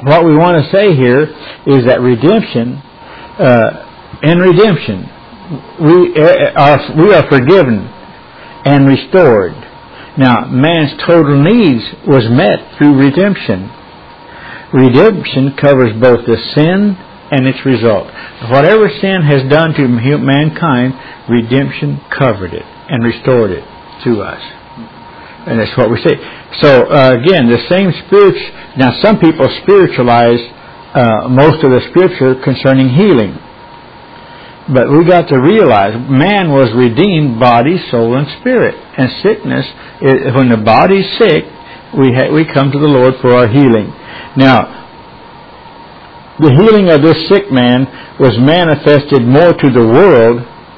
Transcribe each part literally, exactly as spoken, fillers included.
what we want to say here is that redemption, uh, in redemption, we are, we are forgiven and restored. Now, man's total needs was met through redemption. Redemption covers both the sin and its result. Whatever sin has done to mankind, redemption covered it and restored it to us. And that's what we say. So, uh, again, the same spirit. Now, some people spiritualize uh, most of the Scripture concerning healing. But we got to realize man was redeemed body, soul, and spirit. And sickness, when the body's sick, we ha- we come to the Lord for our healing. Now, the healing of this sick man was manifested more to the world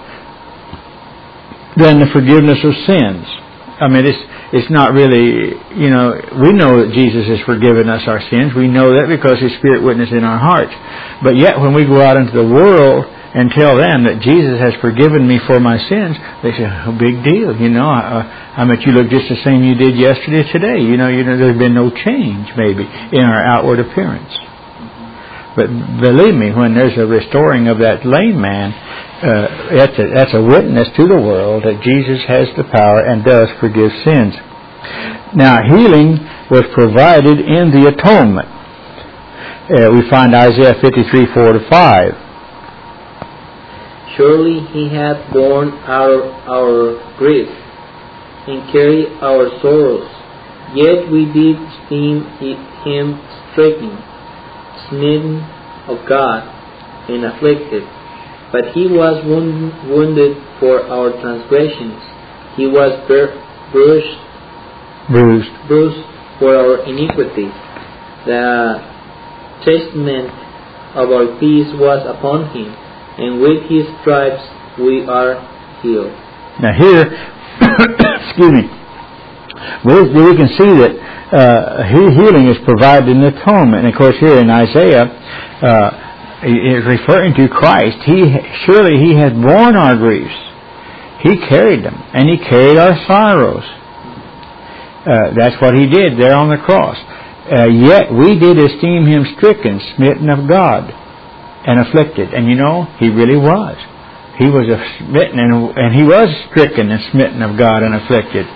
than the forgiveness of sins. I mean, it's it's not really, you know, we know that Jesus has forgiven us our sins. We know that because His Spirit witnessed in our hearts. But yet, when we go out into the world and tell them that Jesus has forgiven me for my sins, they say, oh, big deal. You know, I, I mean, you look just the same you did yesterday, today. You know, you know, there's been no change, maybe, in our outward appearance. But believe me, when there's a restoring of that lame man, uh, that's, a, that's a witness to the world that Jesus has the power and does forgive sins. Now, healing was provided in the atonement. Uh, we find Isaiah fifty-three, four to five. Surely He hath borne our, our grief, and carried our sorrows. Yet we did esteem Him stricken, smitten of God, and afflicted. But He was wound, wounded for our transgressions. He was bur- bruised, bruised, bruised for our iniquities. The chastisement of our peace was upon Him, and with His stripes we are healed. Now here, excuse me, we, we can see that uh, healing is provided in the atonement. And of course here in Isaiah, uh, is referring to Christ. He surely He has borne our griefs. He carried them, and He carried our sorrows. Uh, that's what He did there on the cross. Uh, yet we did esteem Him stricken, smitten of God, and afflicted. And you know, He really was. He was smitten, and, and He was stricken and smitten of God and afflicted.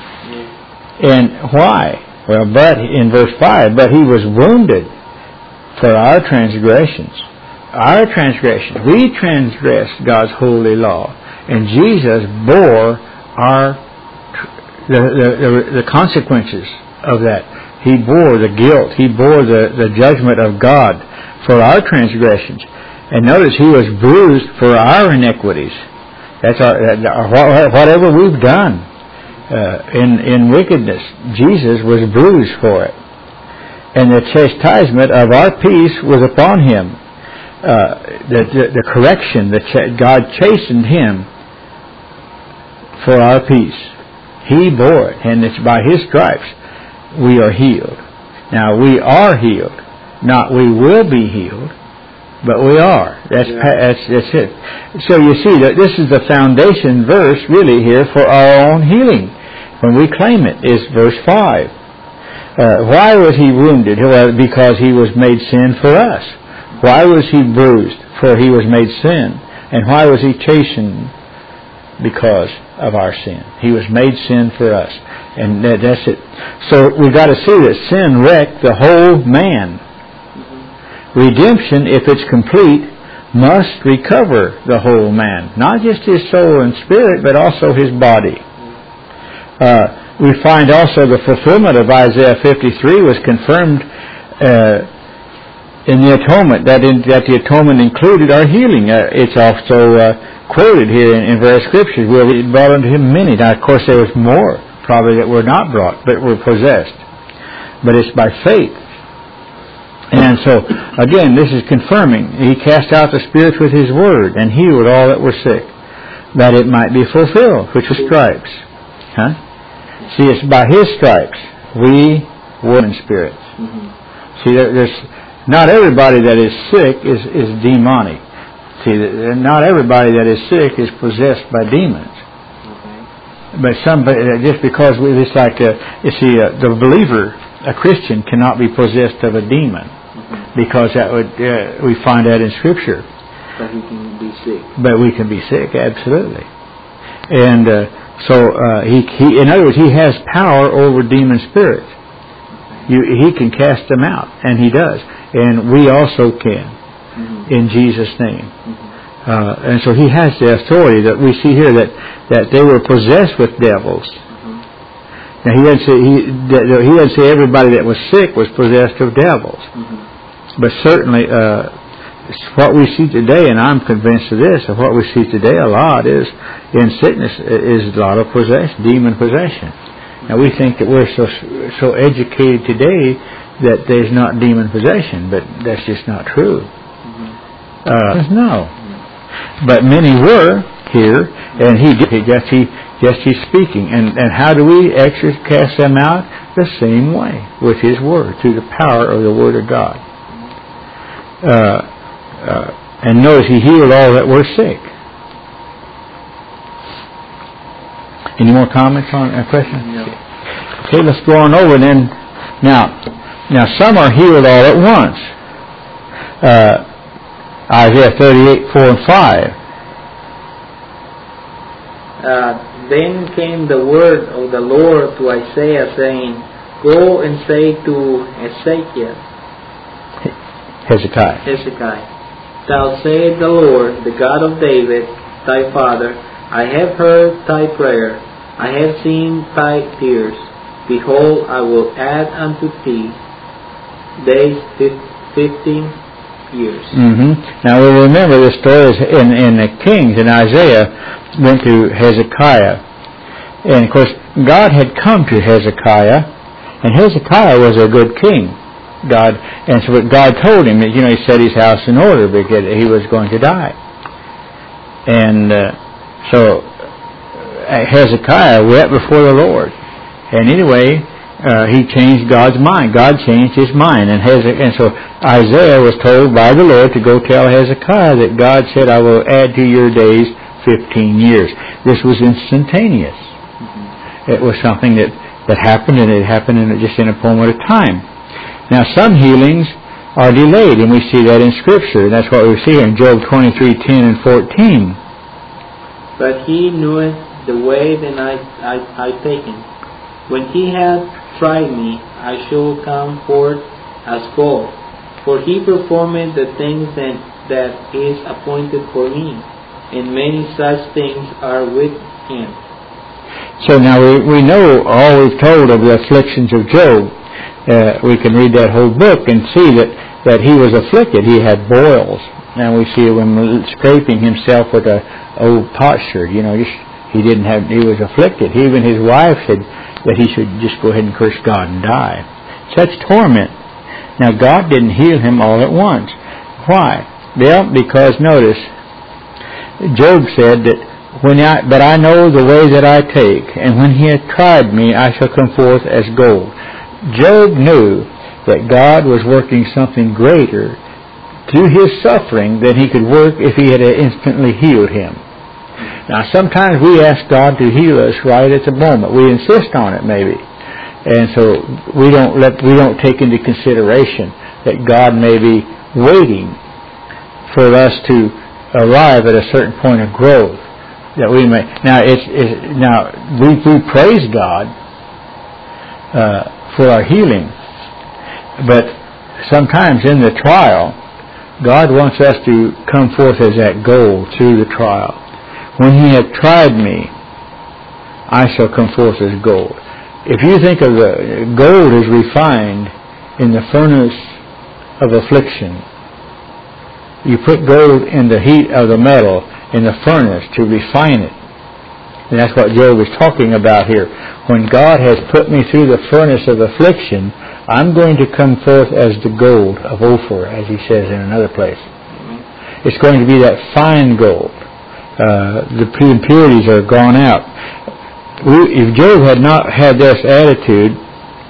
And why? Well, but in verse five, but He was wounded for our transgressions. Our transgressions. We transgressed God's holy law. And Jesus bore our the, the, the, the consequences of that. He bore the guilt. He bore the, the judgment of God for our transgressions. And notice He was bruised for our iniquities. That's our, whatever we've done uh, in, in wickedness, Jesus was bruised for it. And the chastisement of our peace was upon Him. Uh, the, the, the correction, that ch- God chastened Him for our peace. He bore it, and it's by His stripes we are healed. Now, we are healed. Not we will be healed, but we are. That's, yeah. that's, that's it. So you see, that this is the foundation verse really here for our own healing. When we claim it, is verse five. Uh, why was He wounded? Well, because He was made sin for us. Why was He bruised? For He was made sin. And why was He chastened? Because of our sin. He was made sin for us. And that, that's it. So we've got to see that sin wrecked the whole man. Redemption, if it's complete, must recover the whole man. Not just his soul and spirit, but also his body. Uh, We find also the fulfillment of Isaiah fifty-three was confirmed uh, in the atonement, that, in, that the atonement included our healing. Uh, it's also uh, quoted here in, in various scriptures. Well, it brought unto Him many. Now, of course, there was more probably that were not brought, but were possessed. But it's by faith. And so, again, this is confirming. He cast out the spirits with His word and healed all that were sick, that it might be fulfilled, which was stripes. Huh? See, it's by His stripes we were in spirits. Mm-hmm. See, there, there's not everybody that is sick is, is demonic. See, not everybody that is sick is possessed by demons. Okay. But somebody, just because we, it's like, a, you see, a, the believer, a Christian, cannot be possessed of a demon. Mm-hmm. Mm-hmm. because that would uh, we find that in Scripture. But he can be sick. But we can be sick, absolutely. And uh, so uh, he, he, in other words, he has power over demon spirits. You, he can cast them out, and he does, and we also can, mm-hmm. in Jesus' name. Mm-hmm. Uh, and so he has the authority that we see here that, that they were possessed with devils. Mm-hmm. Now he doesn't say he, he doesn't say everybody that was sick was possessed of devils, mm-hmm. but certainly. Uh, What we see today, and I'm convinced of this, of what we see today a lot is, in sickness, is a lot of possession, demon possession. Now we think that we're so so educated today that there's not demon possession, but that's just not true. Mm-hmm. Uh, no. But many were here, and he did, just he, just he's speaking. And, and how do we exorcise, cast them out? The same way, with his word, through the power of the word of God. Uh, Uh, and notice he healed all that were sick. Any more comments on that question? No. Okay, let's go on over then. Now, now some are healed all at once. Uh, Isaiah thirty-eight, four and five. Uh, then came the word of the Lord to Isaiah, saying, "Go and say to Ezekiel, Hezekiah. Hezekiah, Thou saith the Lord, the God of David, thy father, I have heard thy prayer, I have seen thy tears. Behold, I will add unto thee days fifteen years." Mm-hmm. Now we remember this story is in, in the Kings, and Isaiah went to Hezekiah. And of course, God had come to Hezekiah, and Hezekiah was a good king. God, and so God told him that, you know, he set his house in order because he was going to die. And uh, so Hezekiah wept before the Lord. And anyway, uh, he changed God's mind. God changed his mind. And, Heze- and so Isaiah was told by the Lord to go tell Hezekiah that God said, "I will add to your days fifteen years. This was instantaneous. Mm-hmm. It was something that, that happened, and it happened in, just in a moment of time. Now, some healings are delayed, and we see that in Scripture. That's what we see in Job twenty-three, ten and fourteen. But he knoweth the way that I, I, I taken. When he hath tried me, I shall come forth as gold. For he performeth the things that, that is appointed for me, and many such things are with him. So now we, we know all we've told of the afflictions of Job. Uh, we can read that whole book and see that, that he was afflicted. He had boils. And we see him scraping himself with a old potsherd. You know, just, he didn't have, he was afflicted. Even his wife said that he should just go ahead and curse God and die. Such torment. Now God didn't heal him all at once. Why? Well, because notice, Job said that, when I, but I know the way that I take, and when he hath tried me, I shall come forth as gold. Job knew that God was working something greater through his suffering than he could work if he had instantly healed him. Now, sometimes we ask God to heal us right at the moment. We insist on it, maybe, and so we don't let we don't take into consideration that God may be waiting for us to arrive at a certain point of growth that we may. Now, it's, it's now we we praise God Uh, for our healing. But sometimes in the trial, God wants us to come forth as that gold through the trial. When he hath tried me, I shall come forth as gold. If you think of the gold is refined in the furnace of affliction, you put gold in the heat of the metal in the furnace to refine it. And that's what Job is talking about here. When God has put me through the furnace of affliction, I'm going to come forth as the gold of Ophir, as he says in another place. It's going to be that fine gold. Uh, the impurities are gone out. We, if Job had not had this attitude,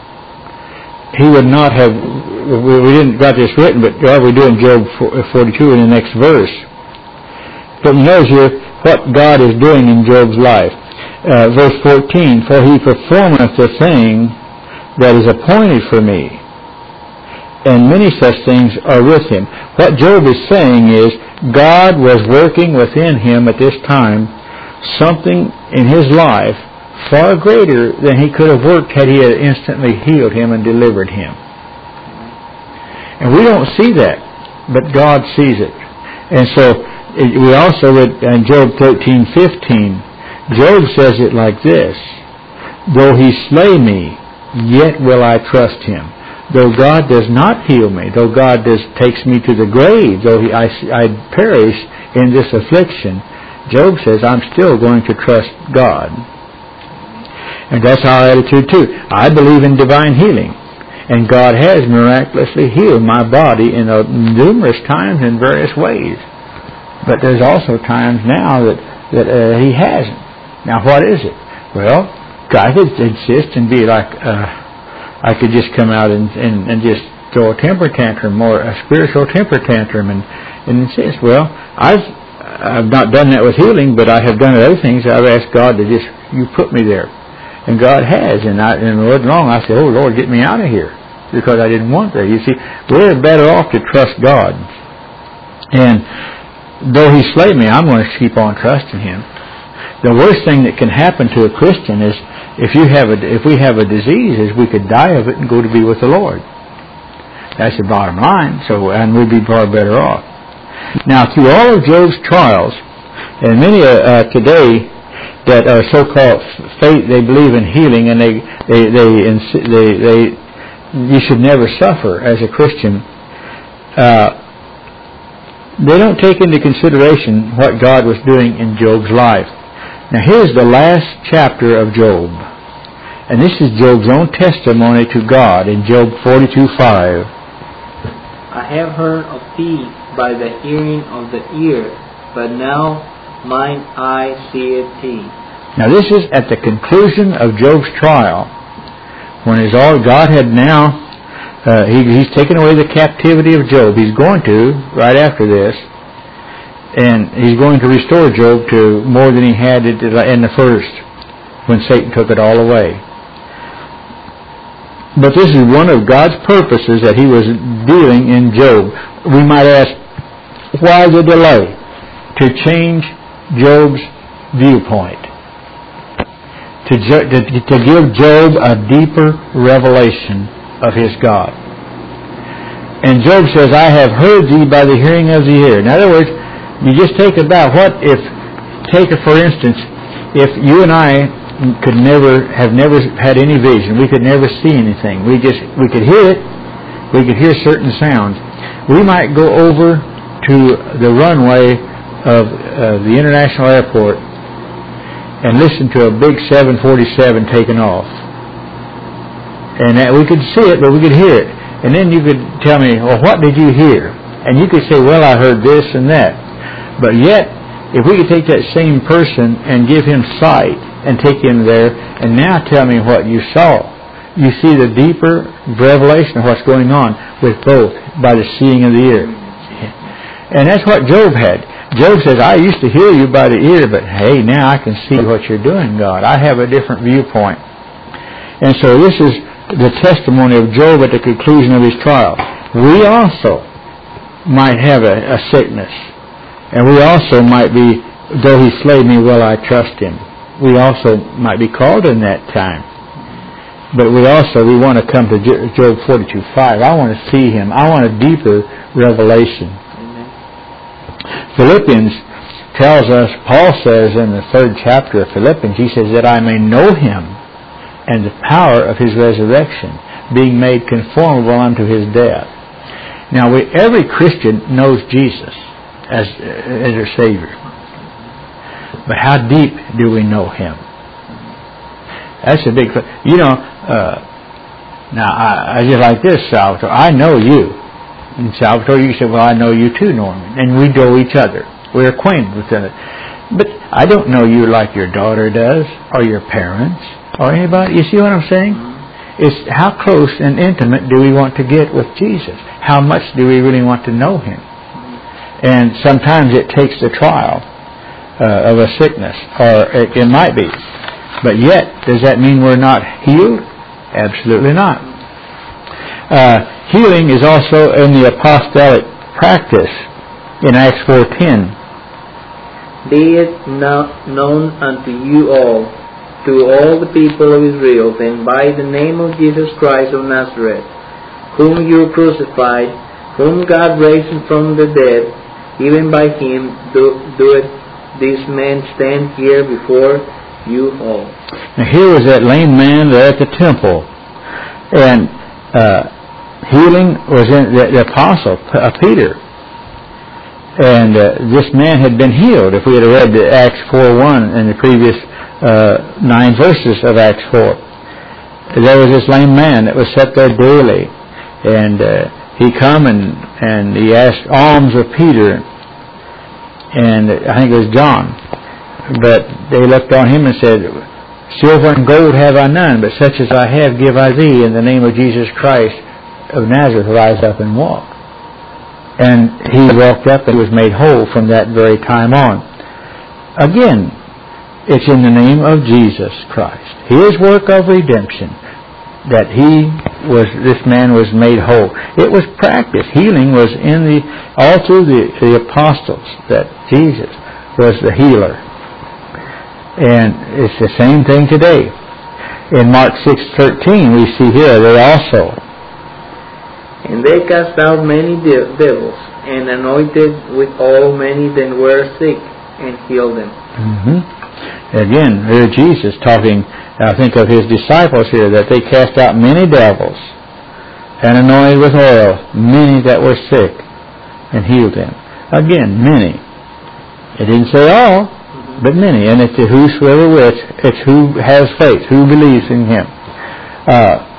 he would not have, we, we didn't got this written, but what we do in Job forty-two in the next verse. But notice here what God is doing in Job's life. Uh, verse fourteen, "For he performeth the thing that is appointed for me, and many such things are with him. What Job is saying is God was working within him at this time something in his life far greater than he could have worked had he had instantly healed him and delivered him. And we don't see that, but God sees it. And so we also read in Job thirteen fifteen, Job says it like this, though he slay me, yet will I trust him. Though God does not heal me, though God does takes me to the grave, though he, I, I perish in this affliction, Job says, I'm still going to trust God. And that's our attitude too. I believe in divine healing. And God has miraculously healed my body in uh, numerous times in various ways. But there's also times now that, that uh, he hasn't. Now what is it? Well, I could insist and be like, uh, I could just come out and, and, and just throw a temper tantrum or a spiritual temper tantrum and, and insist. Well, I've, I've not done that with healing, but I have done other things. I've asked God to just, you put me there. And God has. And, I, and it wasn't long. I said, oh, Lord, get me out of here. Because I didn't want that. You see, we're better off to trust God. And though he slay me, I'm going to keep on trusting him. The worst thing that can happen to a Christian is if you have a, if we have a disease, is we could die of it and go to be with the Lord. That's the bottom line. So, and we'd be far better off. Now, through all of Job's trials, and many uh, today that are so-called faith, they believe in healing, and they they they they, they you should never suffer as a Christian. Uh, they don't take into consideration what God was doing in Job's life. Now here's the last chapter of Job. And this is Job's own testimony to God in Job forty-two five. I have heard of thee by the hearing of the ear, but now mine eye seeth thee. Now this is at the conclusion of Job's trial, when his all God had now, uh, he, he's taken away the captivity of Job. He's going to, right after this, and he's going to restore Job to more than he had in the first, when Satan took it all away. But this is one of God's purposes that he was dealing in Job. We might ask, why the delay? To change Job's viewpoint. To, to, to give Job a deeper revelation of his God. And Job says, I have heard thee by the hearing of the ear. In other words, you just take about what if, take it for instance, if you and I could never, have never had any vision, we could never see anything. We just, we could hear it, we could hear certain sounds. We might go over to the runway of uh, the international airport and listen to a big seven forty-seven taking off. And that we could see it, but we could hear it. And then you could tell me, well, what did you hear? And you could say, well, I heard this and that. But yet, if we could take that same person and give him sight and take him there, and now tell me what you saw, you see the deeper revelation of what's going on with both by the seeing of the ear. And that's what Job had. Job says, I used to hear you by the ear, but hey, now I can see what you're doing, God. I have a different viewpoint. And so this is the testimony of Job at the conclusion of his trial. We also might have a, a sickness. And we also might be, though he slay me, will I trust him. We also might be called in that time. But we also, we want to come to Job forty-two five. I want to see him. I want a deeper revelation. Amen. Philippians tells us, Paul says in the third chapter of Philippians, he says that I may know him and the power of his resurrection, being made conformable unto his death. Now, we, every Christian knows Jesus as, as their Savior. But how deep do we know him? That's a big... You know, uh, now, I, I just like this, Salvatore. I know you. And Salvatore, you say, well, I know you too, Norman. And we know each other. We're acquainted with each other. But I don't know you like your daughter does, or your parents, or anybody. You see what I'm saying? It's how close and intimate do we want to get with Jesus? How much do we really want to know him? And sometimes it takes the trial uh, of a sickness, or it, it might be. But yet, does that mean we're not healed? Absolutely not. Uh, healing is also in the apostolic practice in Acts four ten. Be it now known unto you all, to all the people of Israel, that by the name of Jesus Christ of Nazareth, whom you crucified, whom God raised from the dead, even by him do, doeth this man stand here before you all. Now here was that lame man there at the temple, and uh, healing was in the, the apostle uh, Peter. And uh, this man had been healed. If we had read the Acts four one in the previous uh, nine verses of Acts four, there was this lame man that was set there daily, and uh, he come and and he asked alms of Peter, and I think it was John. But they looked on him and said, "Silver and gold have I none, but such as I have give I thee. In the name of Jesus Christ of Nazareth, rise up and walk." And he walked up and was made whole from that very time on. Again, it's in the name of Jesus Christ, His work of redemption, that he was, this man was made whole. It was practice. Healing was in the, all through the, the apostles, that Jesus was the healer. And it's the same thing today. In Mark six thirteen, we see here, they also, and they cast out many de- devils, and anointed with oil many that were sick, and healed them. Mm-hmm. Again, here Jesus talking, I think of his disciples here, that they cast out many devils, and anointed with oil many that were sick, and healed them. Again, many. It didn't say all, mm-hmm. but many. And it's the whosoever which, it's who has faith, who believes in him. Uh,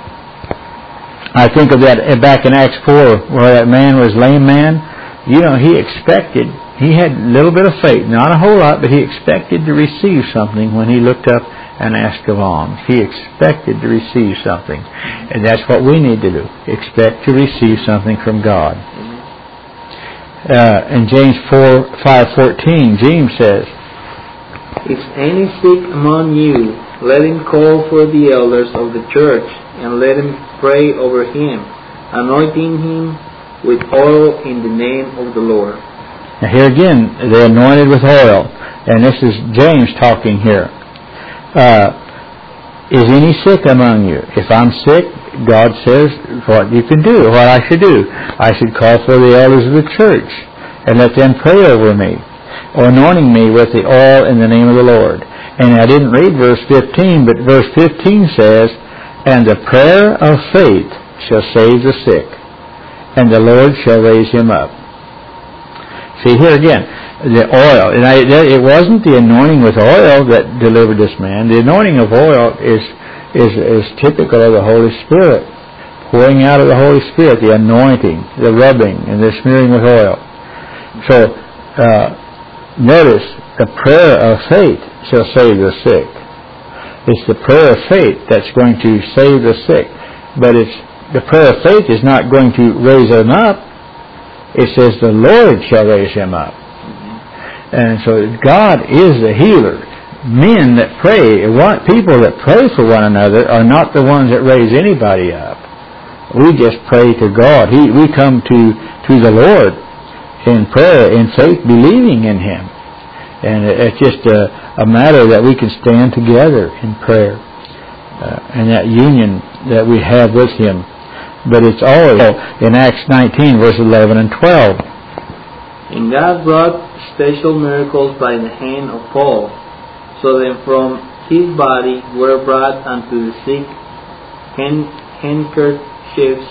I think of that back in Acts four, where that man was lame man. You know, he expected, he had a little bit of faith, not a whole lot, but he expected to receive something when he looked up and asked of alms. He expected to receive something. And that's what we need to do, expect to receive something from God. Uh, in James four five fourteen, James says, "Is any sick among you, let him call for the elders of the church, and let him pray over him, anointing him with oil in the name of the Lord." Now here again, they're anointed with oil. And this is James talking here. Uh, is any sick among you? If I'm sick, God says what you can do, what I should do. I should call for the elders of the church and let them pray over me, or anointing me with the oil in the name of the Lord. And I didn't read verse fifteen, but verse fifteen says, "And the prayer of faith shall save the sick, and the Lord shall raise him up." See, here again, the oil. And I, it wasn't the anointing with oil that delivered this man. The anointing of oil is, is, is typical of the Holy Spirit. Pouring out of the Holy Spirit, the anointing, the rubbing, and the smearing with oil. So, uh, notice, the prayer of faith shall save the sick. It's the prayer of faith that's going to save the sick. But it's the prayer of faith is not going to raise them up. It says the Lord shall raise him up. And so God is the healer. Men that pray, people that pray for one another are not the ones that raise anybody up. We just pray to God. He, we come to, to the Lord in prayer, in faith, believing in Him. And it's just a, a matter that we can stand together in prayer uh, and that union that we have with Him. But it's all in Acts nineteen, verses eleven and twelve. And God wrought special miracles by the hand of Paul, so that from his body were brought unto the sick hand, handkerchiefs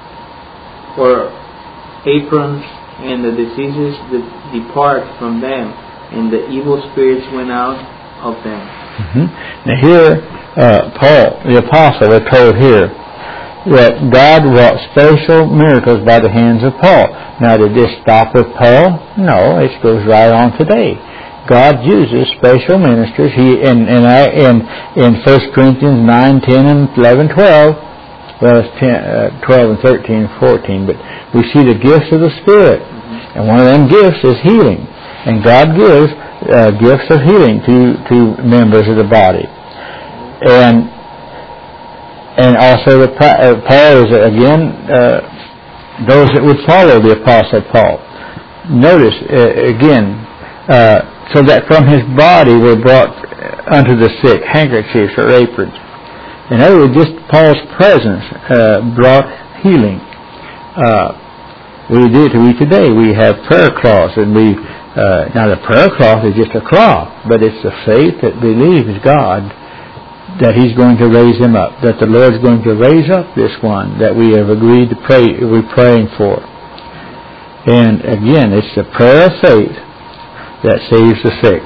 or aprons, and the diseases that depart from them, and the evil spirits went out of them. Mm-hmm. Now here, uh, Paul, the apostle, we're told here that God wrought special miracles by the hands of Paul. Now, did this stop with Paul? No, it goes right on today. God uses special ministers. He in in in, in First Corinthians nine, ten, and eleven, twelve. Well, it's ten, uh, twelve and thirteen and fourteen. But we see the gifts of the Spirit, mm-hmm. and one of them gifts is healing. And God gives uh, gifts of healing to to members of the body. And and also the uh, Paul is again uh, those that would follow the Apostle Paul. Notice uh, again, uh, so that from his body were brought unto the sick handkerchiefs or aprons. In other words, just Paul's presence uh, brought healing. Uh, we do we today. We have prayer cloths, and we uh, now the prayer cloth is just a cloth, but it's the faith that believes God that He's going to raise him up, that the Lord's going to raise up this one that we have agreed to pray, we're praying for. And again, it's the prayer of faith that saves the sick.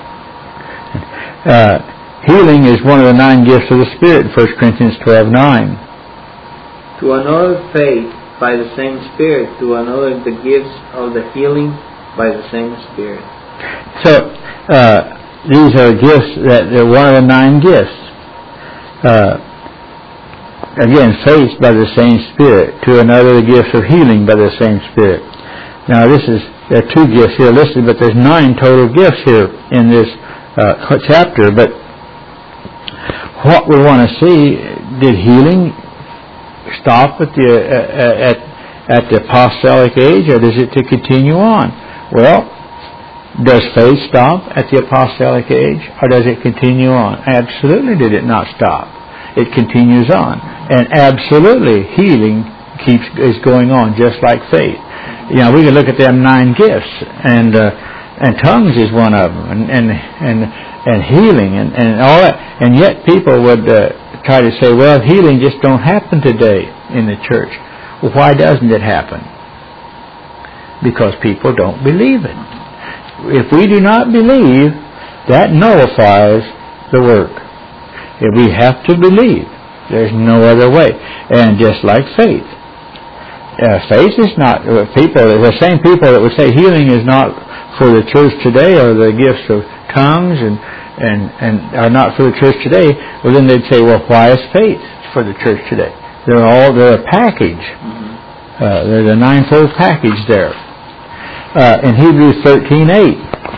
Uh, healing is one of the nine gifts of the Spirit in First Corinthians twelve nine. To another faith by the same Spirit, to another the gifts of the healing by the same Spirit. So, uh, these are gifts that they're one of the nine gifts. Uh, again, faith by the same Spirit, to another the gifts of healing by the same Spirit. Now this is, there are two gifts here listed, but there's nine total gifts here in this uh, chapter. But what we want to see, did healing stop at the uh, at at the apostolic age, or does it to continue on? Well, does faith stop at the apostolic age, or does it continue on? Absolutely did it not stop. It continues on. And absolutely healing keeps is going on just like faith. You know, we can look at them nine gifts, and uh, and tongues is one of them, and and and, and healing, and, and all that. And yet people would uh, try to say, well, healing just don't happen today in the church. Well, why doesn't it happen? Because people don't believe it. If we do not believe, that nullifies the work. If we have to believe, there's no other way. And just like faith, uh, faith is not uh, people. The same people that would say healing is not for the church today, or the gifts of tongues and and and are not for the church today. Well, then they'd say, well, why is faith for the church today? They're all they're a package. Uh, there's a ninefold package there. Uh, in Hebrews thirteen eight.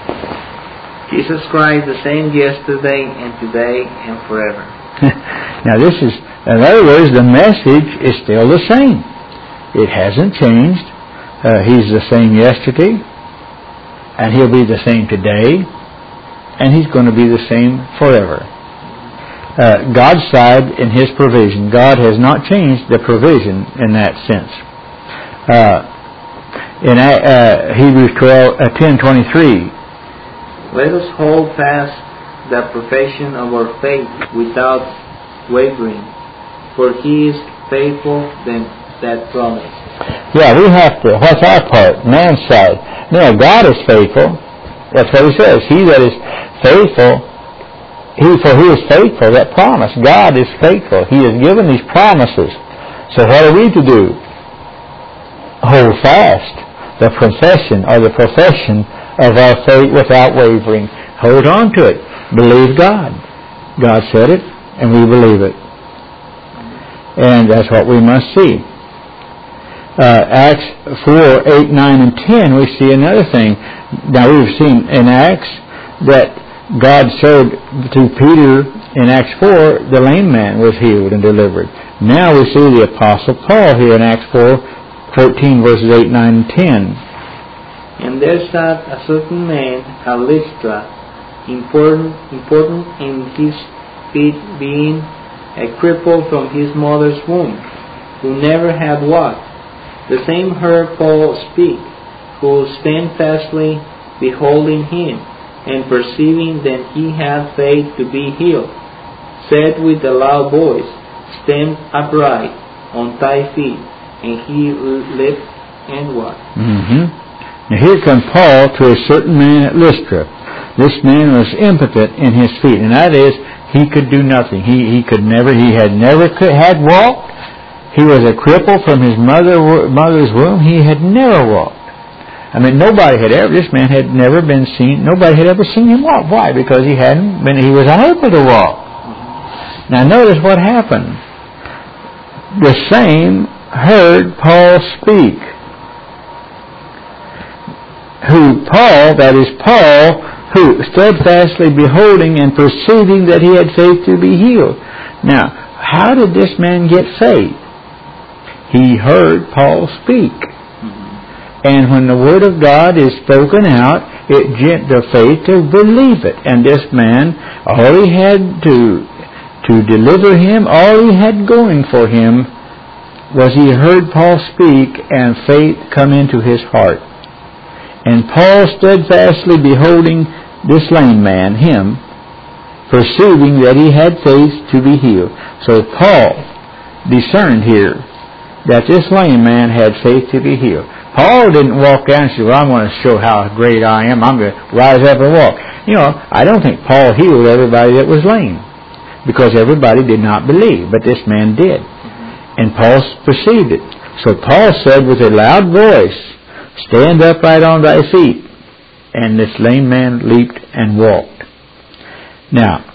Jesus Christ, the same yesterday and today and forever. Now this is, in other words, the message is still the same. It hasn't changed. Uh, he's the same yesterday, and He'll be the same today, and He's going to be the same forever. Uh, God's side in His provision. God has not changed the provision in that sense. Uh, in uh, Hebrews twelve, uh, ten twenty-three, let us hold fast the profession of our faith without wavering, for He is faithful than that promise. Yeah, we have to. What's our part? Man's side. No, God is faithful. That's what He says. He that is faithful, He for who is faithful, that promise. God is faithful. He has given these promises. So what are we to do? Hold fast the profession or the profession of our faith without wavering. Hold on to it. Believe God. God said it, and we believe it. And that's what we must see. Uh, Acts four, eight, nine, and ten, we see another thing. Now we've seen in Acts that God showed to Peter in Acts four, the lame man was healed and delivered. Now we see the Apostle Paul here in Acts four, thirteen, verses eight, nine, and ten. And there sat a certain man at Lystra, important, important in his feet, being a cripple from his mother's womb, who never had walked. The same heard Paul speak, who steadfastly beholding him, and perceiving that he had faith to be healed, said with a loud voice, Stand upright on thy feet. And he leapt and walked. Mm-hmm. Now here comes Paul to a certain man at Lystra. This man was impotent in his feet, and that is, he could do nothing. He he could never. He had never could, had walked. He was a cripple from his mother mother's womb. He had never walked. I mean, nobody had ever. This man had never been seen. Nobody had ever seen him walk. Why? Because he hadn't been. He was unable to walk. Now notice what happened. The same heard Paul speak. Who Paul, that is Paul, who steadfastly beholding and perceiving that he had faith to be healed. Now, how did this man get faith? He heard Paul speak. And when the Word of God is spoken out, it gent the faith to believe it. And this man, all he had to to deliver him, all he had going for him was he heard Paul speak and faith come into his heart. And Paul steadfastly beholding this lame man, him, perceiving that he had faith to be healed. So Paul discerned here that this lame man had faith to be healed. Paul didn't walk down and say, well, I'm going to show how great I am. I'm going to rise up and walk. You know, I don't think Paul healed everybody that was lame, because everybody did not believe, but this man did. And Paul perceived it. So Paul said with a loud voice, stand upright on thy feet. And this lame man leaped and walked. Now,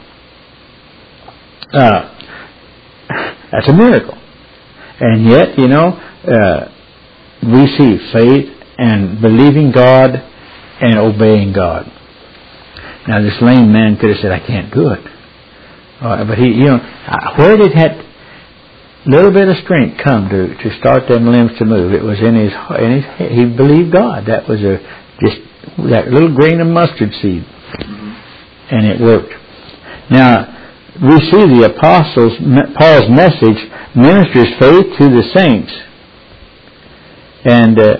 uh, that's a miracle. And yet, you know, uh, we see faith and believing God and obeying God. Now, this lame man could have said, I can't do it. Uh, but he, you know, where did that little bit of strength come to, to start them limbs to move? It was in his, in his head. He believed God. That was a just that little grain of mustard seed, and it worked. Now we see the apostles, Paul's message ministers faith to the saints, and uh,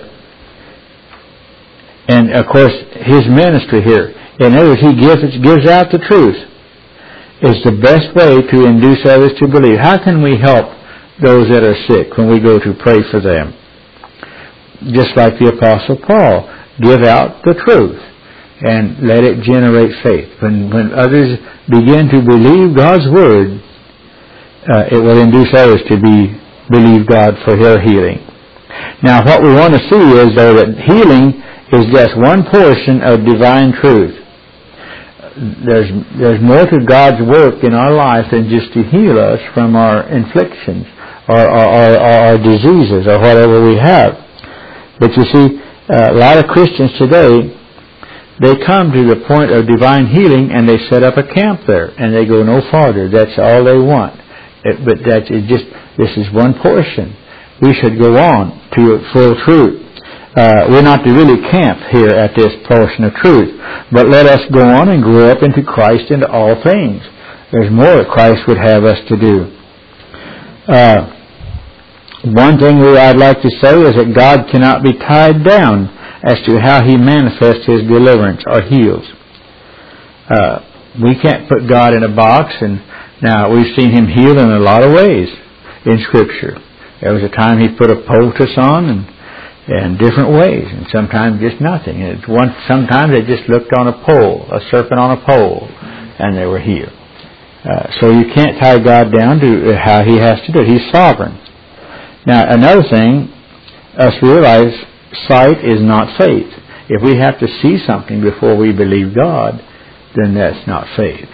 and of course his ministry here. In other words, he gives gives out the truth. Is the best way to induce others to believe. How can we help those that are sick when we go to pray for them? Just like the Apostle Paul, give out the truth and let it generate faith. When when others begin to believe God's Word, uh, it will induce others to be believe God for their healing. Now what we want to see is, though, that healing is just one portion of divine truth. There's there's more to God's work in our life than just to heal us from our inflictions or, or, or, or our diseases or whatever we have. But you see, uh, a lot of Christians today, they come to the point of divine healing and they set up a camp there and they go no farther. That's all they want. It, but that is just this is one portion. We should go on to full truth. Uh, we're not to really camp here at this portion of truth, but let us go on and grow up into Christ into all things. There's more that Christ would have us to do. Uh, one thing we, I'd like to say is that God cannot be tied down as to how He manifests His deliverance or heals. Uh, we can't put God in a box, and now we've seen Him heal in a lot of ways in Scripture. There was a time He put a poultice on, and in different ways, and sometimes just nothing. It's one. Sometimes they just looked on a pole, a serpent on a pole, and they were healed. Uh, so you can't tie God down to how He has to do it. He's sovereign. Now, another thing, us realize sight is not faith. If we have to see something before we believe God, then that's not faith.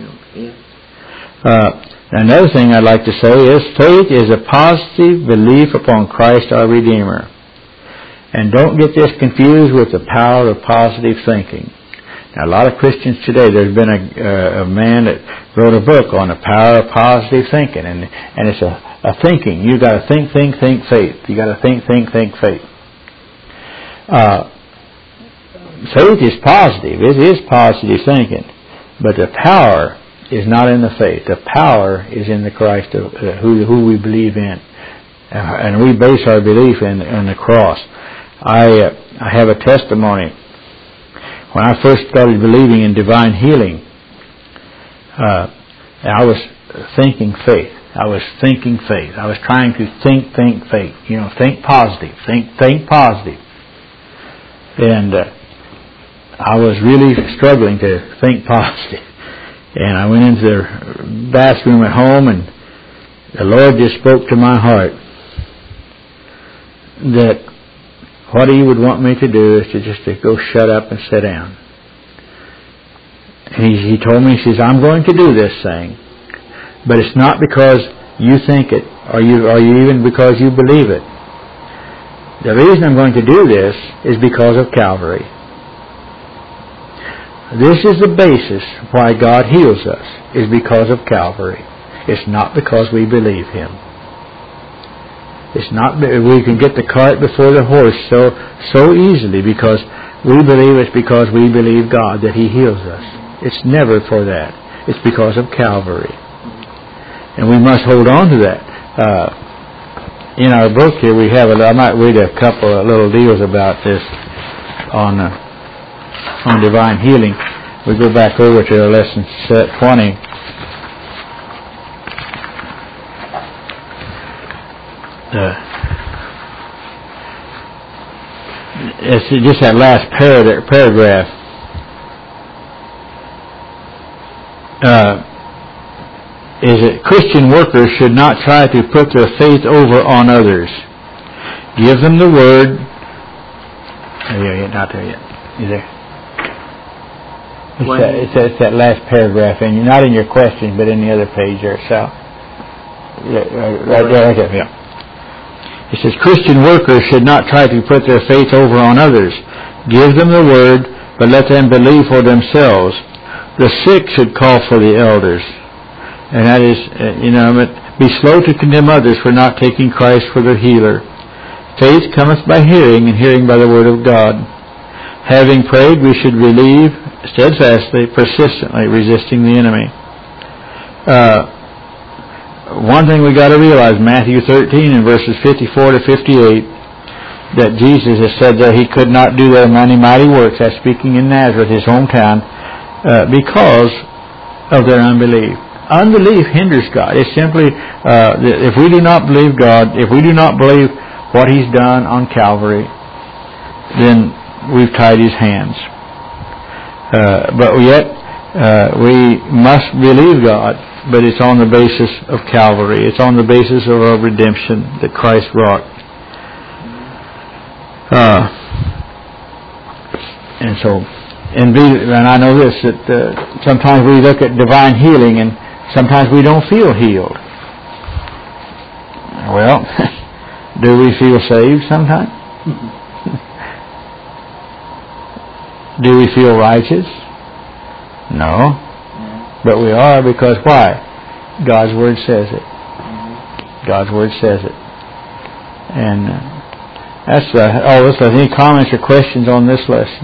Uh, another thing I'd like to say is faith is a positive belief upon Christ our Redeemer. And don't get this confused with the power of positive thinking. Now, a lot of Christians today, there's been a, uh, a man that wrote a book on the power of positive thinking, and and it's a, a thinking. You've got to think, think, think, faith. You've got to think, think, think, faith. Uh, faith is positive. It is positive thinking. But the power is not in the faith. The power is in the Christ of, uh, who, who we believe in. Uh, and we base our belief in, in the cross. I uh, I have a testimony. When I first started believing in divine healing, uh, I was thinking faith. I was thinking faith. I was trying to think, think, faith. You know, think positive. Think, think positive. And uh, I was really struggling to think positive. And I went into the bathroom at home, and the Lord just spoke to my heart that what He would want me to do is to just to go shut up and sit down. And he, he told me, he says, I'm going to do this thing, but it's not because you think it, or you, or even because you believe it. The reason I'm going to do this is because of Calvary. This is the basis why God heals us, is because of Calvary. it's not because we believe Him. It's not that we can get the cart before the horse so so easily because we believe it's because we believe God that He heals us. It's never for that. It's because of Calvary. And we must hold on to that. Uh, in our book here we have, a, I might read a couple of little deals about this on uh, on divine healing. We go back over to lesson twenty. Uh, it's just that last par- paragraph. Uh, is that Christian workers should not try to put their faith over on others. Give them the word. Oh, yeah, not there yet. You there? It's that, it's, that, it's that last paragraph, and not in your question, but in the other page there. So, yeah, right there, right there. Yeah. It says, Christian workers should not try to put their faith over on others. Give them the word, but let them believe for themselves. The sick should call for the elders. And that is, uh, you know, be slow to condemn others for not taking Christ for their healer. Faith cometh by hearing, and hearing by the word of God. Having prayed, we should believe steadfastly, persistently, resisting the enemy. Uh, One thing we got to realize, Matthew thirteen and verses fifty-four to fifty-eight, that Jesus has said that He could not do there many mighty works, as speaking in Nazareth, His hometown, uh, because of their unbelief. Unbelief hinders God. It's simply, uh, if we do not believe God, if we do not believe what He's done on Calvary, then we've tied His hands. Uh, but yet, uh, we must believe God. But it's on the basis of Calvary. It's on the basis of our redemption that Christ wrought. Uh, and so, and, be, and I know this, that uh, sometimes we look at divine healing and sometimes we don't feel healed. Well, do we feel saved sometimes? Do we feel righteous? No. But we are, because why? God's Word says it. God's Word says it. And uh, that's uh, all this. Any comments or questions on this lesson?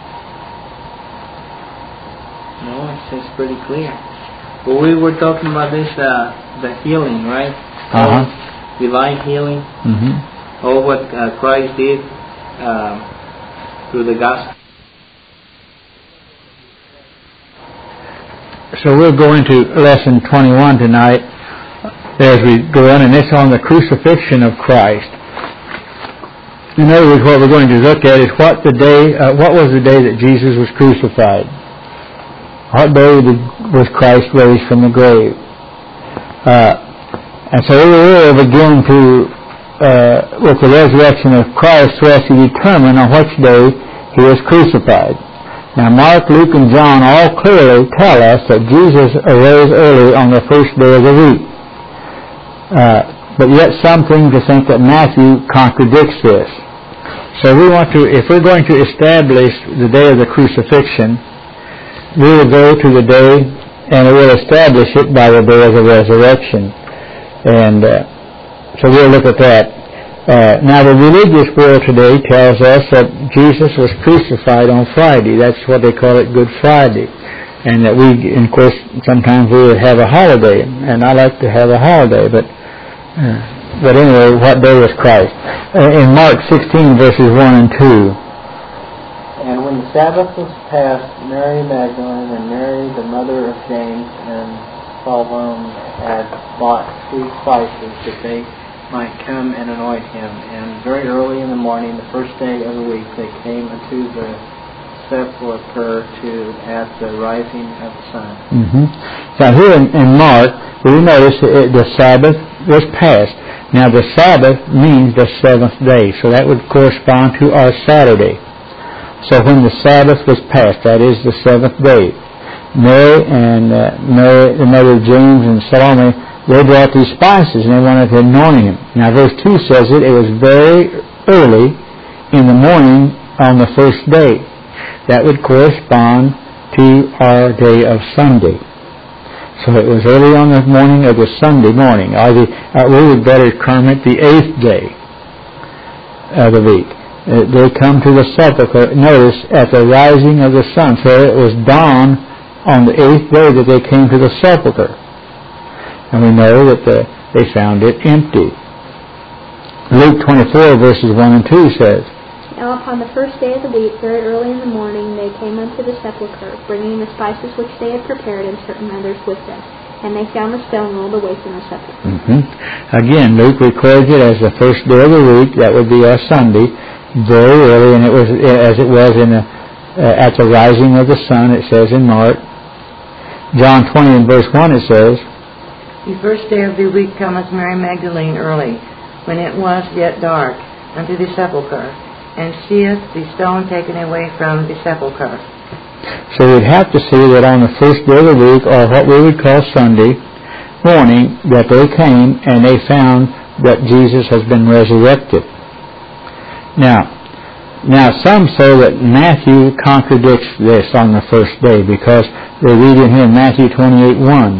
No, it's just pretty clear. Well, we were talking about this, uh, the healing, right? Uh-huh. Divine healing. Mm-hmm. All what uh, Christ did uh, through the gospel. So we'll go into lesson twenty-one tonight as we go on, and it's on the crucifixion of Christ. In other words, what we're going to look at is what the day, uh, what was the day that Jesus was crucified? What day did, was Christ raised from the grave? Uh, and so we will begin to, uh, with the resurrection of Christ, so as to determine on which day He was crucified. Now, Mark, Luke, and John all clearly tell us that Jesus arose early on the first day of the week. Uh, but yet some seem to think that Matthew contradicts this. So we want to, if we're going to establish the day of the crucifixion, we will go to the day and we will establish it by the day of the resurrection. And uh, so we'll look at that. Uh, now, the religious world today tells us that Jesus was crucified on Friday. That's what they call it, Good Friday. And that we, and of course, sometimes we would have a holiday. And I like to have a holiday, but uh, but anyway, what day was Christ? Uh, in Mark sixteen, verses one and two. And when the Sabbath was past, Mary Magdalene and Mary, the mother of James, and Salome had bought sweet spices that they might come and anoint Him. And very early in the morning, the first day of the week, they came unto the sepulchre to at the rising of the sun. Mm-hmm. Now here in, in Mark, we notice that the Sabbath was past. Now the Sabbath means the seventh day, so that would correspond to our Saturday. So when the Sabbath was past, that is the seventh day, Mary and uh, Mary, the mother of James and Salome, they brought these spices and they wanted to anoint Him. Now verse two says it, it was very early in the morning on the first day. That would correspond to our day of Sunday. So it was early on the morning of the Sunday morning, or the, uh, we would better term it the eighth day of the week. Uh, they come to the sepulchre, notice, at the rising of the sun. So it was dawn on the eighth day that they came to the sepulchre. And we know that the, they found it empty. Luke twenty-four, verses one and two says, Now upon the first day of the week, very early in the morning, they came unto the sepulchre, bringing the spices which they had prepared, and certain others with them. And they found the stone rolled away from the sepulchre. Mm-hmm. Again, Luke records it as the first day of the week. That would be our Sunday, very early, and it was as it was in a, uh, at the rising of the sun. It says in Mark. John twenty and verse one, it says, The first day of the week cometh Mary Magdalene early, when it was yet dark, unto the sepulchre, and seeth the stone taken away from the sepulchre. So we'd have to see that on the first day of the week, or what we would call Sunday morning, that they came and they found that Jesus has been resurrected. Now, now some say that Matthew contradicts this on the first day, because they read in here Matthew twenty-eight one.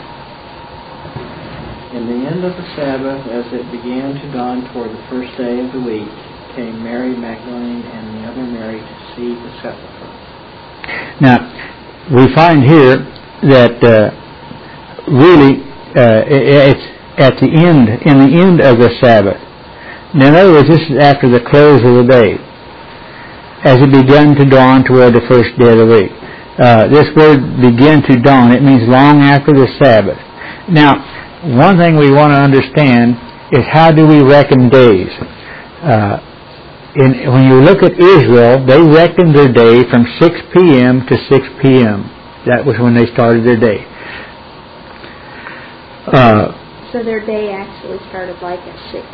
In the end of the Sabbath, as it began to dawn toward the first day of the week, came Mary Magdalene and the other Mary to see the sepulchre. Now, we find here that uh, really uh, it's at the end, in the end of the Sabbath. Now, in other words, this is after the close of the day, as it began to dawn toward the first day of the week. Uh, this word "begin to dawn," it means long after the Sabbath. Now, one thing we want to understand is how do we reckon days? Uh, in, when you look at Israel, they reckoned their day from six p.m. to six p.m. That was when they started their day. Uh, so their day actually started like at six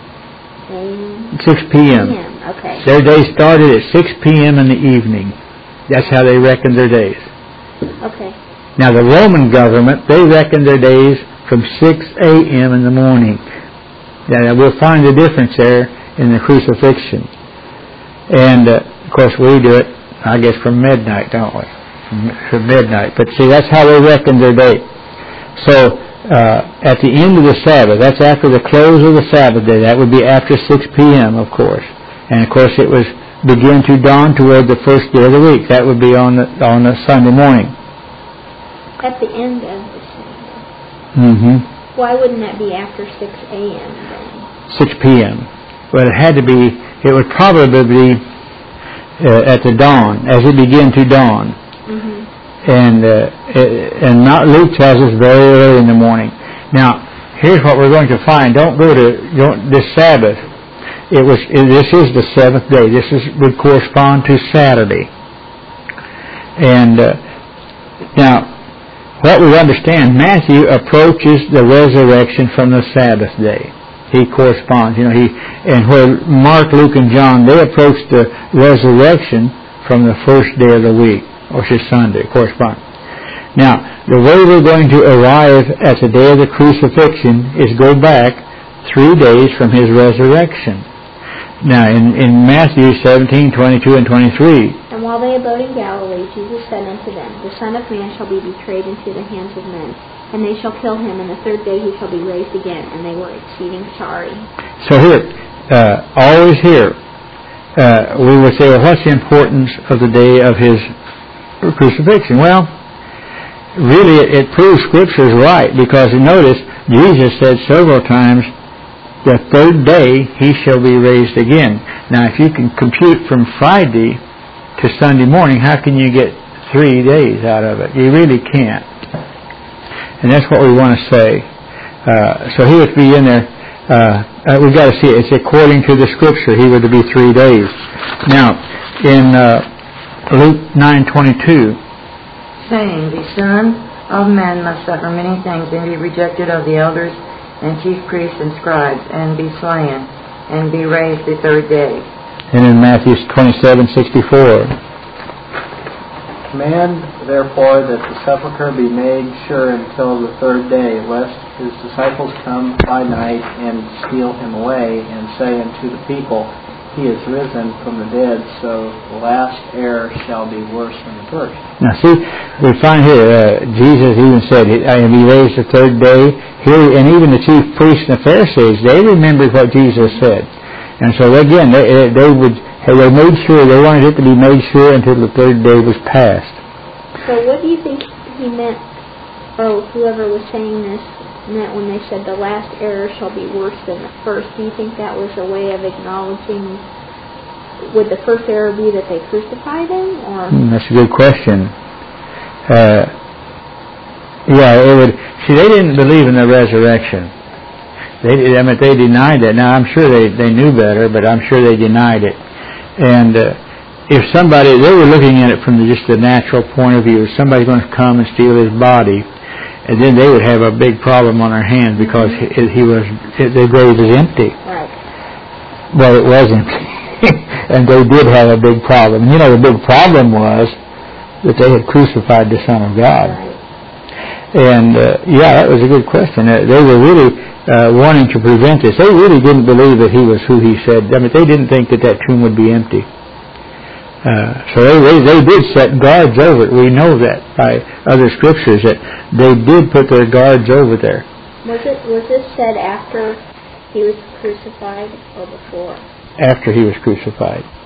a.m. six p.m. Okay. Their day started at six p.m. in the evening. That's how they reckoned their days. Okay. Now the Roman government, they reckoned their days from six a.m. in the morning. Now we'll find the difference there in the crucifixion. And uh, of course we do it, I guess, from midnight, don't we? From midnight. But see, that's how they reckoned their day. So uh, at the end of the Sabbath, that's after the close of the Sabbath day. That would be after six p.m., of course. And of course it was begin to dawn toward the first day of the week. That would be on the, on the Sunday morning. At the end of the Sunday. Mm-hmm. Why wouldn't that be after six a.m. then? six p.m. Well, it had to be, it would probably be uh, at the dawn, as it began to dawn. Mm-hmm. And uh, and not, Luke tells us very early in the morning. Now, here's what we're going to find. Don't go to don't, this Sabbath. It was. This is the seventh day. This is would correspond to Saturday. And uh, now, what we understand, Matthew approaches the resurrection from the Sabbath day. He corresponds, you know. He and where Mark, Luke, and John, they approach the resurrection from the first day of the week, which is Sunday. Correspond. Now, the way we're going to arrive at the day of the crucifixion is go back three days from his resurrection. Now, in, in Matthew seventeen, twenty-two, and twenty-three. And while they abode in Galilee, Jesus said unto them, The Son of Man shall be betrayed into the hands of men, and they shall kill him, and the third day he shall be raised again. And they were exceeding sorry. So here, uh, always here, uh, we would say, well, what's the importance of the day of his crucifixion? Well, really, it, it proves Scripture is right, because notice, Jesus said several times, the third day he shall be raised again. Now, if you can compute from Friday to Sunday morning, how can you get three days out of it? You really can't. And that's what we want to say. Uh, so he would be in there. Uh, uh, we've got to see it. It's according to the Scripture. He would be three days. Now, in uh, Luke nine twenty-two, saying, The Son of Man must suffer many things, and be rejected of the elders and chief priests and scribes, and be slain, and be raised the third day. And in Matthew twenty-seven sixty-four. Command, therefore, that the sepulchre be made sure until the third day, lest his disciples come by night and steal him away, and say unto the people, he is risen from the dead, so the last error shall be worse than the first. Now see, we find here, uh, Jesus even said, I am he raised the third day. Here, and even the chief priests and the Pharisees, they remembered what Jesus said. And so again, they, they would, they made sure, they wanted it to be made sure until the third day was passed. So what do you think he meant, or whoever was saying this, meant when they said the last error shall be worse than the first? Do you think that was a way of acknowledging, would the first error be that they crucified him? Or mm, that's a good question. Uh, yeah, it would. See, they didn't believe in the resurrection. They, I mean, they denied it. Now, I'm sure they, they knew better, but I'm sure they denied it. And uh, if somebody, they were looking at it from the, just the natural point of view, if somebody's going to come and steal his body, and then they would have a big problem on their hands because he, he was, the grave is empty. Right. Well, it was empty. And they did have a big problem. And you know, the big problem was that they had crucified the Son of God. Right. And, uh, yeah, that was a good question. Uh, they were really uh, wanting to prevent this. They really didn't believe that he was who he said. I mean, they didn't think that that tomb would be empty. Uh, so they, they they did set guards over it. We know that by other scriptures that they did put their guards over there. Was it was this said after he was crucified or before? After he was crucified.